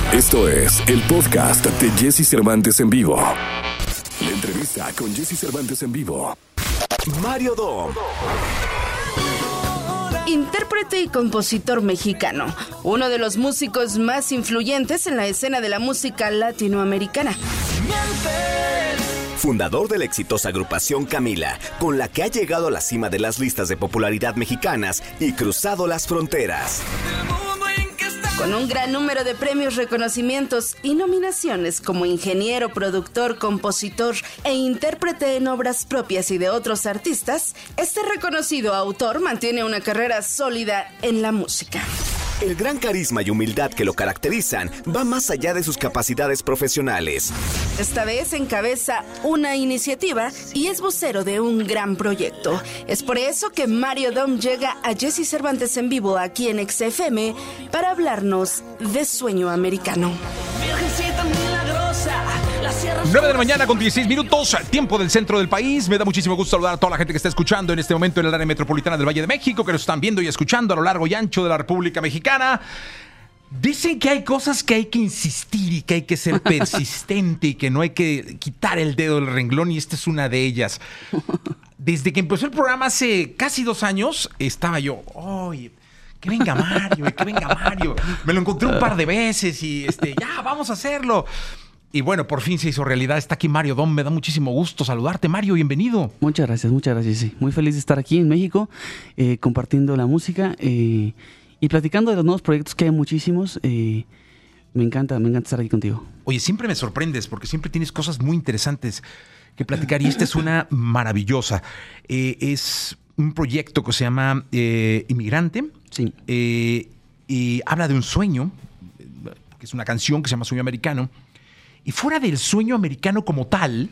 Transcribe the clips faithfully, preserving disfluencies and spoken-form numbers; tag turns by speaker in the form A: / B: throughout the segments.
A: Esto es el podcast de Jesse Cervantes en vivo. La entrevista con Jesse Cervantes en vivo. Mario Dom.
B: Intérprete y compositor mexicano, uno de los músicos más influyentes en la escena de la música latinoamericana.
C: Fundador de la exitosa agrupación Camila, con la que ha llegado a la cima de las listas de popularidad mexicanas y cruzado las fronteras.
B: Con un gran número de premios, reconocimientos y nominaciones como ingeniero, productor, compositor e intérprete en obras propias y de otros artistas, este reconocido autor mantiene una carrera sólida en la música.
C: El gran carisma y humildad que lo caracterizan va más allá de sus capacidades profesionales.
B: Esta vez encabeza una iniciativa y es vocero de un gran proyecto. Es por eso que Mario Dom llega a Jesse Cervantes en vivo aquí en X F M para hablarnos de Sueño Americano.
D: nueve de la mañana con dieciséis minutos, tiempo del centro del país. Me da muchísimo gusto saludar a toda la gente que está escuchando en este momento en el área metropolitana del Valle de México, que nos están viendo y escuchando a lo largo y ancho de la República Mexicana. Dicen que hay cosas que hay que insistir y que hay que ser persistente y que no hay que quitar el dedo del renglón, y esta es una de ellas. Desde que empezó el programa hace casi dos años, estaba yo, oye, que venga Mario, que venga Mario. Me lo encontré un par de veces y este, ya, vamos a hacerlo. Y bueno, por fin se hizo realidad. Está aquí Mario Dom. Me da muchísimo gusto saludarte, Mario. Bienvenido.
E: Muchas gracias, muchas gracias. Sí. Muy feliz de estar aquí en México, eh, compartiendo la música eh, y platicando de los nuevos proyectos, que hay muchísimos. Eh, me encanta, me encanta estar aquí contigo.
D: Oye, siempre me sorprendes porque siempre tienes cosas muy interesantes que platicar, y esta es una maravillosa. Eh, es un proyecto que se llama eh, Inmigrante.
E: Sí.
D: Eh, y habla de un sueño, que es una canción que se llama Sueño Americano. Y fuera del sueño americano como tal,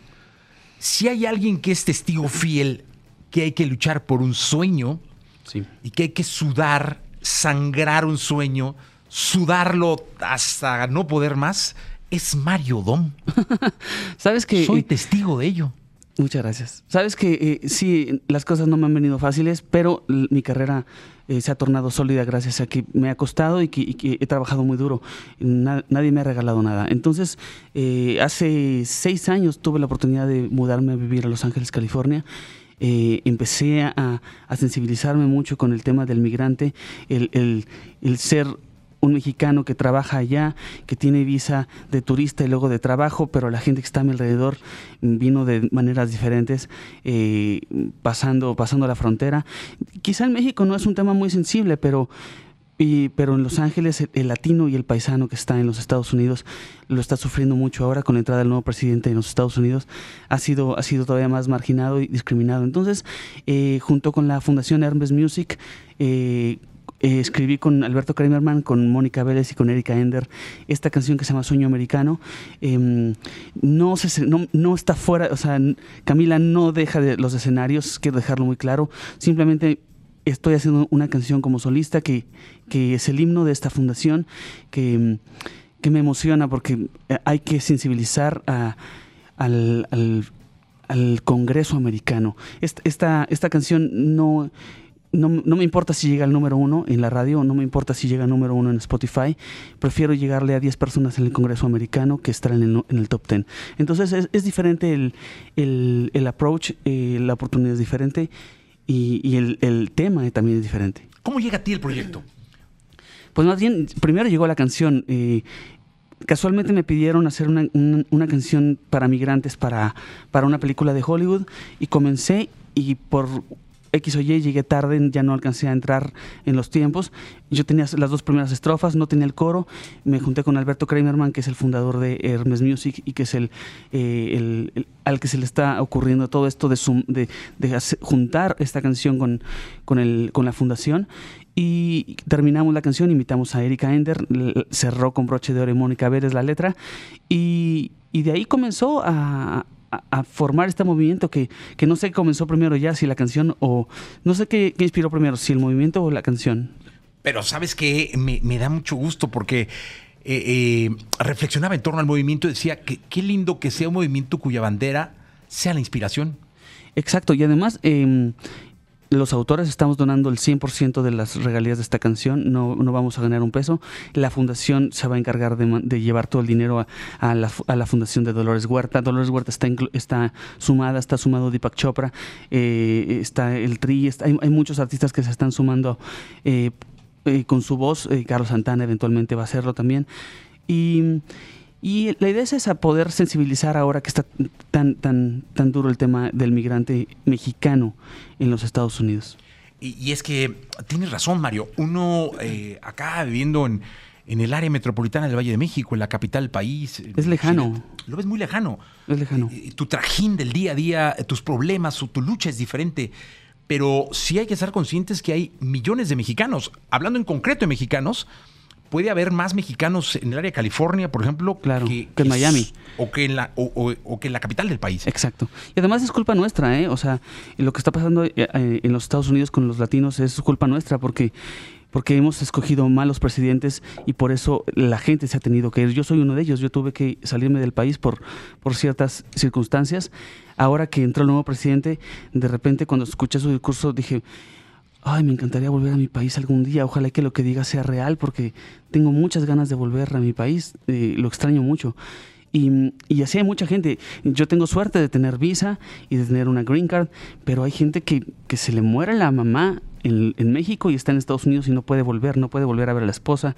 D: si hay alguien que es testigo fiel que hay que luchar por un sueño,
E: sí,
D: y que hay que sudar, sangrar un sueño, sudarlo hasta no poder más, es Mario Dom.
E: ¿Sabes que
D: Soy
E: eh,
D: testigo de ello.
E: Muchas gracias. Sabes que eh, sí, las cosas no me han venido fáciles, pero l- mi carrera eh, se ha tornado sólida gracias a que me ha costado y que, y que he trabajado muy duro. Na- nadie me ha regalado nada. Entonces, eh, hace seis años tuve la oportunidad de mudarme a vivir a Los Ángeles, California. Eh, empecé a, a sensibilizarme mucho con el tema del migrante, el, el, el ser un mexicano que trabaja allá, que tiene visa de turista y luego de trabajo, pero la gente que está a mi alrededor vino de maneras diferentes, eh, pasando, pasando la frontera. Quizá en México no es un tema muy sensible, pero, y, pero en Los Ángeles el, el latino y el paisano que está en los Estados Unidos lo está sufriendo mucho ahora con la entrada del nuevo presidente en los Estados Unidos. Ha sido, ha sido todavía más marginado y discriminado. Entonces, eh, junto con la Fundación Hermes Music, eh, Eh, escribí con Alberto Kramerman, con Mónica Vélez y con Erika Ender esta canción que se llama Sueño Americano. Eh, no, se, no, no está fuera, o sea, Camila no deja de los escenarios, quiero dejarlo muy claro. Simplemente estoy haciendo una canción como solista que, que es el himno de esta fundación, que, que me emociona porque hay que sensibilizar a, al, al, al Congreso americano. Esta, esta, esta canción no... No, no me importa si llega al número uno en la radio, no me importa si llega al número uno en Spotify. Prefiero llegarle a diez personas en el Congreso americano que estar en el, en el top diez. Entonces es, es diferente el, el, el approach, eh, la oportunidad es diferente y, y el, el tema también es diferente.
D: ¿Cómo llega a ti el proyecto?
E: Pues más bien, primero llegó la canción. Eh, casualmente me pidieron hacer una, una, una canción para migrantes para, para una película de Hollywood y comencé, y por X o Y llegué tarde, ya no alcancé a entrar en los tiempos. Yo tenía las dos primeras estrofas, no tenía el coro. Me junté con Alberto Kramerman, que es el fundador de Hermes Music y que es el, eh, el, el al que se le está ocurriendo todo esto de, sum, de, de hacer, juntar esta canción con, con, el, con la fundación. Y terminamos la canción, invitamos a Erika Ender, cerró con broche de oro y Mónica Vélez la letra, y, y de ahí comenzó a... A, a formar este movimiento que, que no sé qué comenzó primero ya, si la canción o... No sé qué, qué inspiró primero, si el movimiento o la canción.
D: Pero ¿sabes qué? Me, me da mucho gusto porque eh, eh, reflexionaba en torno al movimiento y decía que qué lindo que sea un movimiento cuya bandera sea la inspiración.
E: Exacto, y además... Eh, los autores estamos donando el cien por ciento de las regalías de esta canción, no, no vamos a ganar un peso. La fundación se va a encargar de, de llevar todo el dinero a, a, la, a la fundación de Dolores Huerta. Dolores Huerta está, inclu, está sumada, está sumado Deepak Chopra, eh, está el Tri, está, hay, hay muchos artistas que se están sumando eh, eh, con su voz. eh, Carlos Santana eventualmente va a hacerlo también. Y... Y la idea es esa, poder sensibilizar ahora que está tan, tan, tan duro el tema del migrante mexicano en los Estados Unidos.
D: Y, y es que tienes razón, Mario. Uno eh, acá viviendo en, en el área metropolitana del Valle de México, en la capital del país.
E: Es lejano.
D: Lo ves muy lejano.
E: Es lejano.
D: Eh, tu trajín del día a día, tus problemas, tu lucha es diferente. Pero sí hay que estar conscientes que hay millones de mexicanos. Hablando en concreto de mexicanos, puede haber más mexicanos en el área de California, por ejemplo,
E: claro,
D: que,
E: que en Miami.
D: O que en, la, o, o, o que en la capital del país.
E: Exacto. Y además es culpa nuestra, ¿eh? O sea, lo que está pasando en los Estados Unidos con los latinos es culpa nuestra porque, porque hemos escogido malos presidentes y por eso la gente se ha tenido que ir. Yo soy uno de ellos. Yo tuve que salirme del país por, por ciertas circunstancias. Ahora que entró el nuevo presidente, de repente cuando escuché su discurso dije... Ay, me encantaría volver a mi país algún día. Ojalá que lo que diga sea real porque tengo muchas ganas de volver a mi país. Eh, lo extraño mucho. Y, y así hay mucha gente. Yo tengo suerte de tener visa y de tener una green card, pero hay gente que, que se le muere la mamá en, en México y está en Estados Unidos y no puede volver, no puede volver a ver a la esposa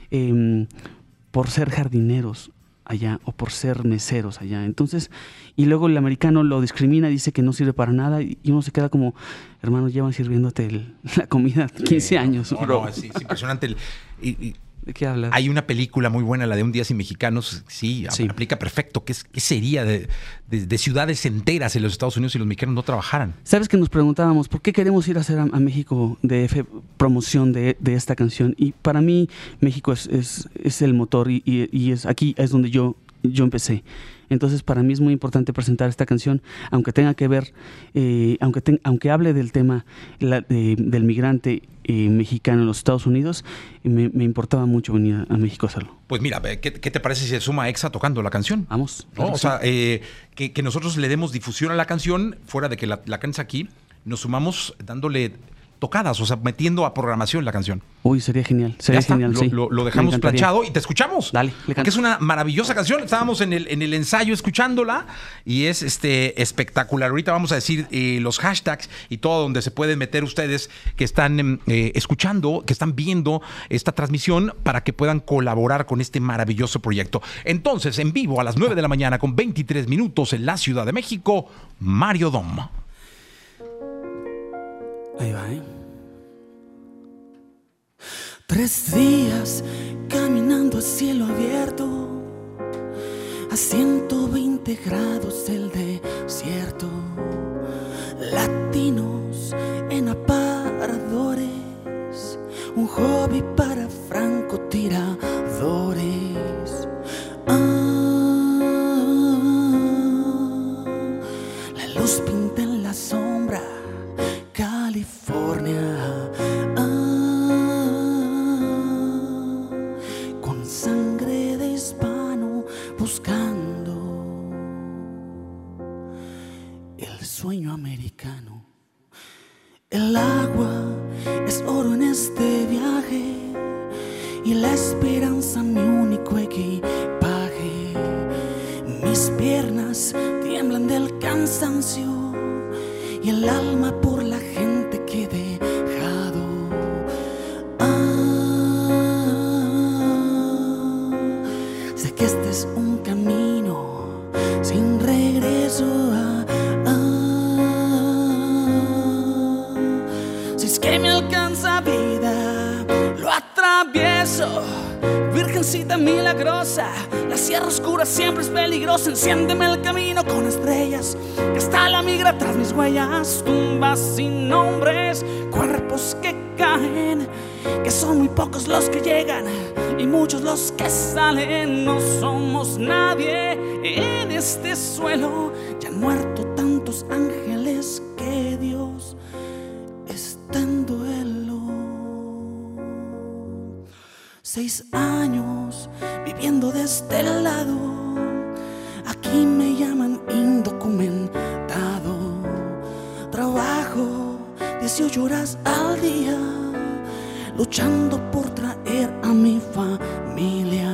E: eh, por ser jardineros allá o por ser meseros allá. Entonces, y luego el americano lo discrimina, dice que no sirve para nada y uno se queda como, hermano, llevan sirviéndote el, la comida quince años.
D: No, no, es, es impresionante. El, y, y,
E: ¿de qué hablas?
D: Hay una película muy buena, la de Un día sin mexicanos, sí, sí. aplica perfecto. ¿Qué, es, qué sería de, de, de ciudades enteras en los Estados Unidos si los mexicanos no trabajaran?
E: Sabes que nos preguntábamos, ¿por qué queremos ir a hacer a, a México D F promoción de, de esta canción? Y para mí, México es, es, es el motor y, y, y es aquí es donde yo, yo empecé. Entonces, para mí es muy importante presentar esta canción, aunque tenga que ver, eh, aunque, te, aunque hable del tema la, de, del migrante eh, mexicano en los Estados Unidos, me, me importaba mucho venir a, a México a hacerlo.
D: Pues mira, ¿qué, ¿qué te parece si se suma Exa tocando la canción?
E: Vamos.
D: ¿No?
E: Claro
D: O
E: sí.
D: sea, eh, que, que nosotros le demos difusión a la canción, fuera de que la, la cantes aquí, nos sumamos dándole tocadas, o sea, metiendo a programación la canción.
E: Uy, sería genial, sería genial,
D: lo,
E: sí.
D: Lo, lo dejamos planchado y te escuchamos.
E: Dale, le
D: Porque es una maravillosa canción. Estábamos en el, en el ensayo escuchándola y es este espectacular. Ahorita vamos a decir eh, los hashtags y todo donde se pueden meter ustedes que están eh, escuchando, que están viendo esta transmisión para que puedan colaborar con este maravilloso proyecto. Entonces, en vivo a las nueve de la mañana con veintitrés minutos en la Ciudad de México, Mario Dom.
E: Ahí va, ¿eh?
F: Tres días caminando a cielo abierto, a ciento veinte grados del desierto, latinos en aparadores, un hobby para francotiradores. Ah, la luz pinta en la sombra, California. Sueño americano. El agua es oro en este viaje y la esperanza mi único equipaje. Mis piernas tiemblan del cansancio y el alma por la gente que he dejado. Ah, sé que este es un camino sin regreso. A que me alcanza vida, lo atravieso. Virgencita milagrosa, la sierra oscura siempre es peligrosa. Enciéndeme el camino con estrellas, que hasta la migra tras mis huellas. Tumbas sin nombres, cuerpos que caen, que son muy pocos los que llegan y muchos los que salen. No somos nadie en este suelo, ya han muerto tantos ángeles que Dios está en duelo. Seis años viviendo de este lado, aquí me llaman indocumentado. Trabajo dieciocho horas al día, luchando por traer a mi familia.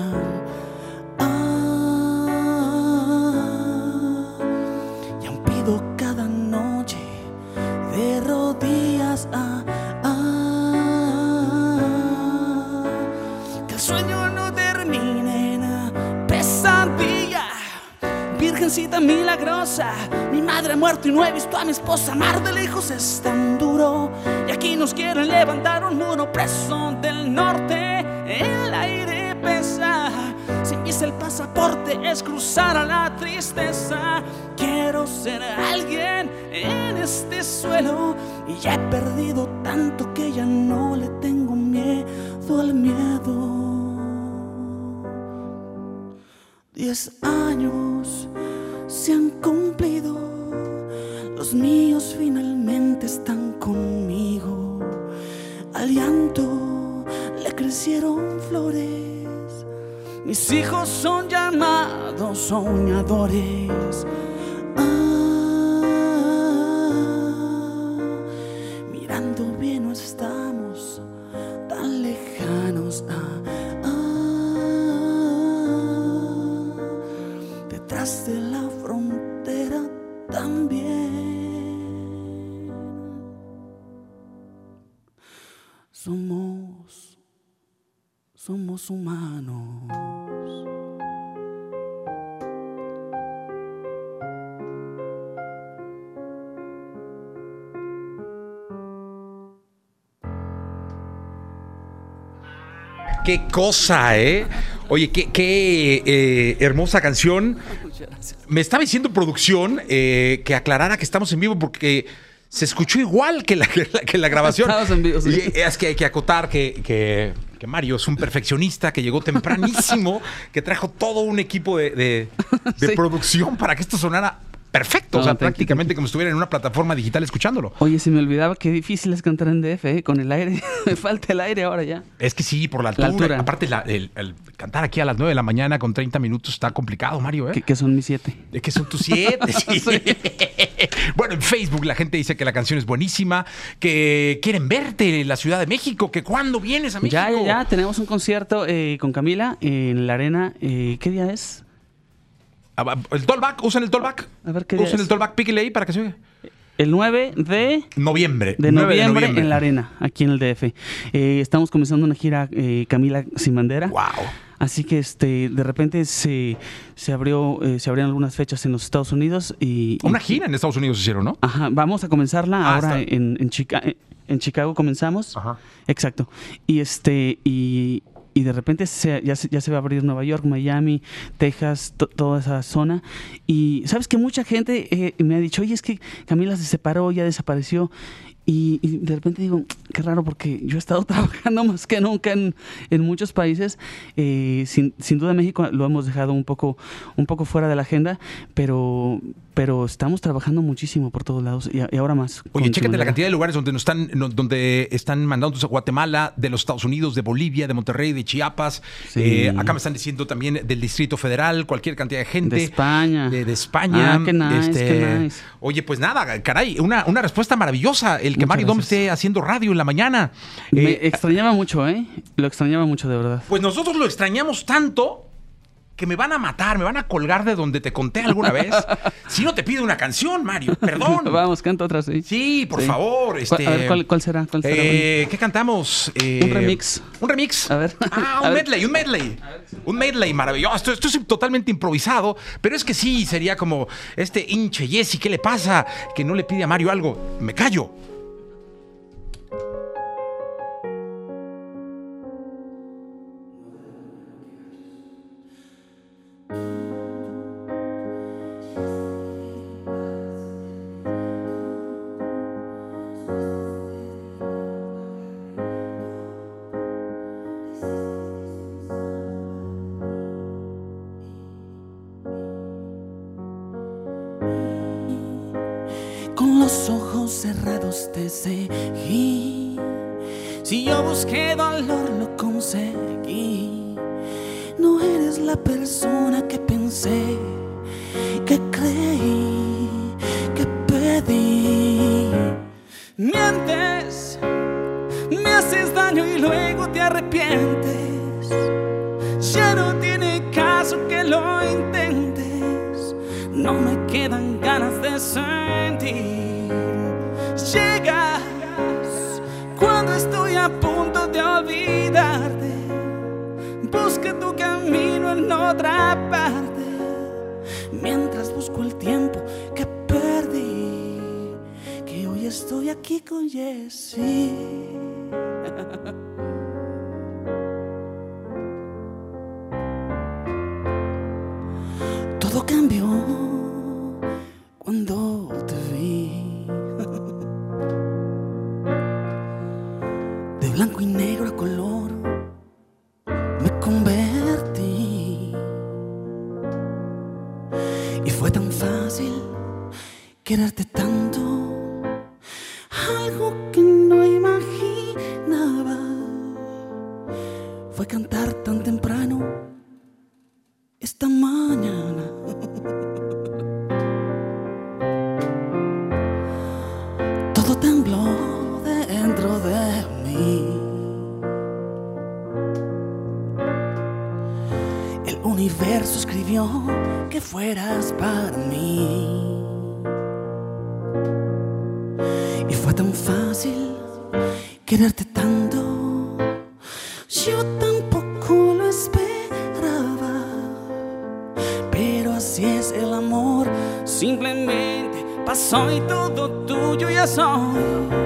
F: Ah, y aún pido cada noche de rodillas ah, ah, que el sueño no termine en pesadilla. Virgencita milagrosa, mi madre ha muerto y no he visto a mi esposa. Amar de lejos es tan duro y aquí nos quieren levantar un muro. Preso del norte, el aire pesa. Sin visa el pasaporte es cruzar a la tristeza. Quiero ser alguien en este suelo y ya he perdido tanto que ya no le tengo miedo al miedo. Diez años se han cumplido, los míos finalmente están conmigo. Al llanto le crecieron flores, mis hijos son llamados soñadores. Ah, mirando bien no estamos tan lejanos. Ah, de la frontera también somos somos humanos.
D: Qué cosa, ¿eh? Oye, qué, qué eh, hermosa canción. Me estaba diciendo producción eh, que aclarara que estamos en vivo porque se escuchó igual que la, que la, que la grabación.
E: Estamos en vivo, sí.
D: Y es que hay que acotar que, que, que Mario es un perfeccionista que llegó tempranísimo, que trajo todo un equipo de, de, de sí. producción para que esto sonara perfecto, no, o sea, prácticamente como si estuviera en una plataforma digital escuchándolo.
E: Oye, se me olvidaba qué difícil es cantar en D F, ¿eh? Con el aire. Me falta el aire ahora ya.
D: Es que sí, por la altura.
E: La altura.
D: Aparte, la, el, el cantar aquí a las nueve de la mañana con treinta minutos está complicado, Mario, ¿eh?
E: Que, que son mis siete.
D: Es que son tus siete, sí. Sí. Bueno, en Facebook la gente dice que la canción es buenísima, que quieren verte en la Ciudad de México, que cuándo vienes a México.
E: Ya, ya, ya. Tenemos un concierto eh, con Camila en la arena. Eh, ¿Qué día es?
D: El tollback, usen el tollback.
E: A ver qué
D: Usen
E: día
D: el tollback, píquele ahí para que se oiga.
E: El nueve de
D: noviembre.
E: De noviembre,
D: de noviembre
E: en la arena, aquí en el D F. Eh, estamos comenzando una gira eh, Camila sin bandera.
D: Wow.
E: Así que este, de repente se, se abrió, eh, se abrieron algunas fechas en los Estados Unidos y.
D: Una
E: y,
D: gira en Estados Unidos hicieron, ¿no?
E: Ajá, vamos a comenzarla
D: ah,
E: ahora
D: está.
E: en, en, Chica en Chicago comenzamos.
D: Ajá.
E: Exacto. Y este, y. Y de repente se, ya, se, ya se va a abrir Nueva York, Miami, Texas, to, toda esa zona. Y sabes que mucha gente eh, me ha dicho, oye, es que Camila se separó, ya desapareció. Y, y de repente digo, qué raro, porque yo he estado trabajando más que nunca en, en muchos países. Eh, sin, sin duda México lo hemos dejado un poco, un poco fuera de la agenda, pero, pero estamos trabajando muchísimo por todos lados y, y ahora más.
D: Oye, chécate la cantidad de lugares donde nos están, no, donde están mandando a Guatemala, de los Estados Unidos, de Bolivia, de Monterrey, de Chiapas.
E: Sí.
D: Eh, acá me están diciendo también del Distrito Federal, cualquier cantidad de gente.
E: De España.
D: De, de España.
E: Ah, qué nice,
D: este,
E: qué nice.
D: Oye, pues nada, caray, una, una respuesta maravillosa. El que
E: Muchas
D: Mario Dom
E: gracias.
D: esté haciendo radio en la mañana.
E: Me
D: Eh,
E: extrañaba mucho, ¿eh? Lo extrañaba mucho, de verdad.
D: Pues nosotros lo extrañamos tanto que me van a matar, me van a colgar de donde te conté alguna vez. Si no te pido una canción, Mario, perdón.
E: Vamos, canta otra, sí.
D: Sí, por
E: Sí.
D: favor. Este,
E: A ver, ¿cuál, cuál será? ¿Cuál será?
D: eh, ¿Qué cantamos? Eh,
E: Un remix.
D: Un remix.
E: A ver.
D: Ah,
E: A
D: un
E: ver.
D: medley, un medley. Un medley maravilloso. Esto, esto es totalmente improvisado, pero es que sí, sería como este hinche Jesse, ¿qué le pasa? Que no le pide a Mario algo. Me callo.
F: Con los ojos cerrados te seguí. Si yo busqué dolor lo conseguí. No eres la persona que pensé, que creí, que pedí. Mientes haces daño y luego te arrepientes. Ya no tiene caso que lo intentes. No me quedan ganas de sentir. Llegas cuando estoy a punto de olvidarte. Busca tu camino en otra parte, mientras busco el tiempo que perdí, que hoy estoy aquí con Jessie. Todo cambió cuando te vi. De blanco y negro a color me convertí. Y fue tan fácil quererte tanto, algo que no imaginaba. Fue cantar tan temprano esta mañana. Todo tembló dentro de mí. El universo escribió que fueras para mí. Y fue tan fácil quererte tanto, yo tampoco lo esperaba. Pero así es el amor, simplemente pasó y todo tuyo ya soy.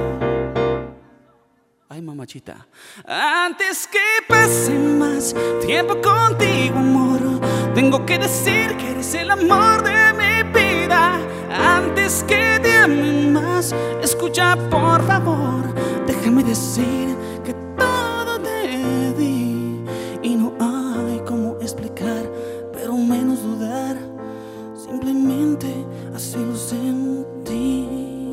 F: Ay, mamachita. Antes que pase más tiempo contigo, amor, tengo que decir que eres el amor de mi vida. Antes que te ame más, escucha por favor, déjame decir que todo te di. Y no hay cómo explicar, pero menos dudar, simplemente así lo sentí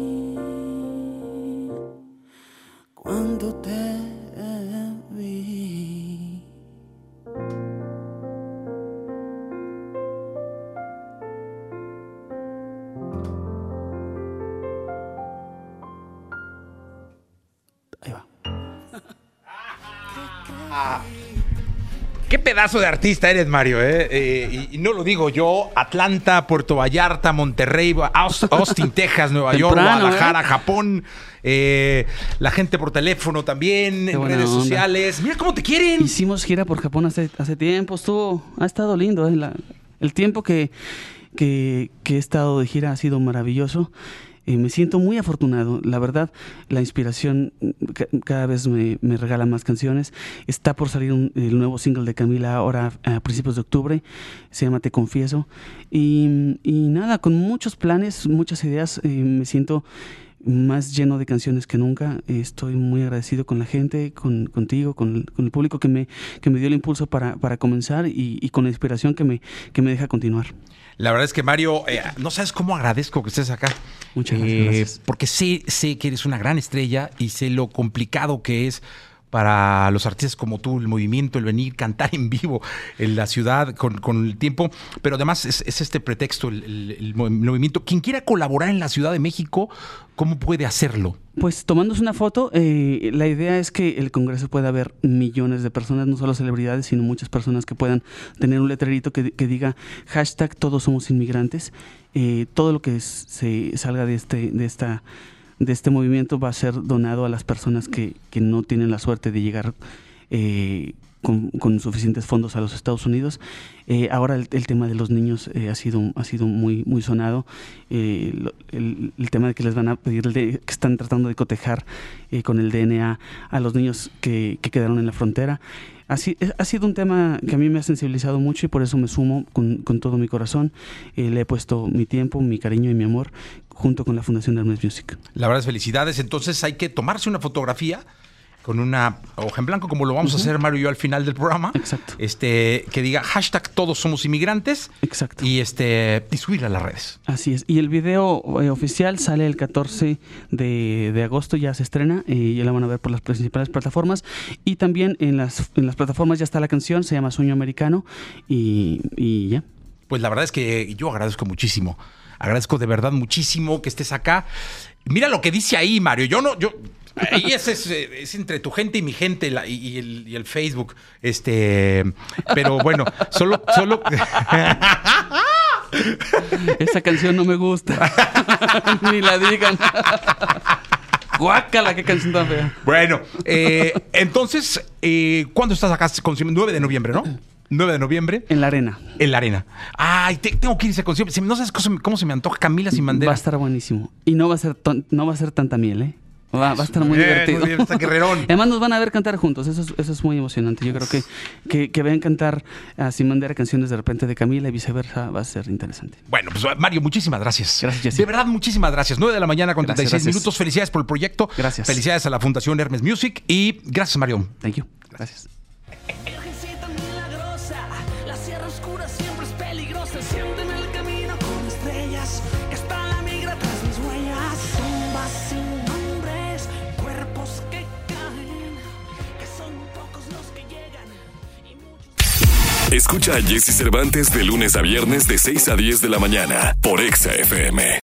F: cuando te vi. Ahí va.
D: Qué pedazo de artista eres, Mario, ¿eh? Eh, y, y no lo digo yo. Atlanta, Puerto Vallarta, Monterrey, Austin, Texas, Nueva York,
E: Temprano,
D: Guadalajara,
E: ¿eh?
D: Japón. Eh, la gente por teléfono también,
E: Qué
D: en
E: buena
D: redes
E: onda.
D: sociales. Mira cómo te quieren.
E: Hicimos gira por Japón hace, hace tiempo, estuvo, ha estado lindo, ¿eh? La- el tiempo que, que, que he estado de gira ha sido maravilloso. Eh, me siento muy afortunado, la verdad, la inspiración ca- cada vez me, me regala más canciones. Está por salir un- el nuevo single de Camila ahora a principios de octubre, se llama Te Confieso. Y, y nada, con muchos planes, muchas ideas, eh, me siento más lleno de canciones que nunca. Estoy muy agradecido con la gente, con, contigo, con, con el público que me, que me dio el impulso para, para comenzar y, y con la inspiración que me, que me deja continuar.
D: La verdad es que, Mario, eh, no sabes cómo agradezco que estés acá.
E: Muchas gracias,
D: Eh,
E: gracias.
D: Porque sé, sé que eres una gran estrella y sé lo complicado que es para los artistas como tú, el movimiento, el venir, cantar en vivo en la ciudad con, con el tiempo. Pero además es, es este pretexto, el, el- el mov- movimiento. Quien quiera colaborar en la Ciudad de México, ¿cómo puede hacerlo?
E: Pues tomándose una foto, eh, la idea es que el Congreso pueda ver millones de personas, no solo celebridades, sino muchas personas que puedan tener un letrerito que, que diga hashtag todos somos inmigrantes. Eh, todo lo que es- se salga de este, de esta de este movimiento va a ser donado a las personas que, que no tienen la suerte de llegar eh, con, con suficientes fondos a los Estados Unidos. Eh, ahora el, el tema de los niños eh, ha sido ha sido muy muy sonado. Eh, lo- el, el tema de que les van a pedir, el de- que están tratando de cotejar eh, con el D N A a los niños que, que quedaron en la frontera. Así, ha sido un tema que a mí me ha sensibilizado mucho y por eso me sumo con, con todo mi corazón. Eh, le he puesto mi tiempo, mi cariño y mi amor junto con la Fundación Hermes Music.
D: La verdad es felicidades. Entonces hay que tomarse una fotografía con una hoja en blanco, como lo vamos uh-huh. a hacer Mario y yo al final del programa.
E: Exacto.
D: Este, que diga hashtag todos somos inmigrantes.
E: Exacto.
D: Y este y subirla a las redes.
E: Así es. Y el video eh, oficial sale el catorce de, de agosto, ya se estrena, y ya la van a ver por las principales plataformas. Y también en las, en las plataformas ya está la canción, se llama Sueño Americano, y, y ya.
D: Pues la verdad es que yo agradezco muchísimo. Agradezco de verdad muchísimo que estés acá. Mira lo que dice ahí, Mario. Yo no, yo Y ese es, es entre tu gente y mi gente la, y, y, el, y el Facebook. Este, pero bueno, solo, solo.
E: Esa canción no me gusta. Ni la digan. Guácala, qué canción tan fea.
D: Bueno, eh, entonces, eh, ¿cuándo estás acá? nueve de noviembre, ¿no? nueve de noviembre.
E: En la arena.
D: En la arena. Ay, te, tengo que ir a ese concierto. No sabes cómo, cómo se me antoja Camila sin bandera.
E: Va a estar buenísimo. Y no va a ser, ton, no va a ser tanta miel, ¿eh? Va, va a estar muy
D: bien,
E: divertido.
D: Muy bien, está guerrerón.
E: Además nos van a ver cantar juntos, eso es, eso es muy emocionante. Yo creo que, que, que vean cantar a Sin Bandera canciones de repente de Camila y viceversa, va a ser interesante.
D: Bueno, pues Mario, muchísimas gracias.
E: Gracias, Jessy.
D: De verdad, muchísimas gracias. nueve de la mañana con
E: Gracias,
D: treinta y seis
E: gracias.
D: minutos. Felicidades por el proyecto.
E: Gracias.
D: Felicidades a la Fundación Hermes Music y gracias, Mario.
E: Thank you. Gracias.
F: Virgencita milagrosa, la sierra oscura siempre es peligrosa. Siente en el camino con estrellas, que está la migra tras mis huellas. Tumbas sin nombres, cuerpos que caen, que son pocos los que llegan y muchos.
A: Escucha a Jessy Cervantes de lunes a viernes de seis a diez de la mañana por Exa F M.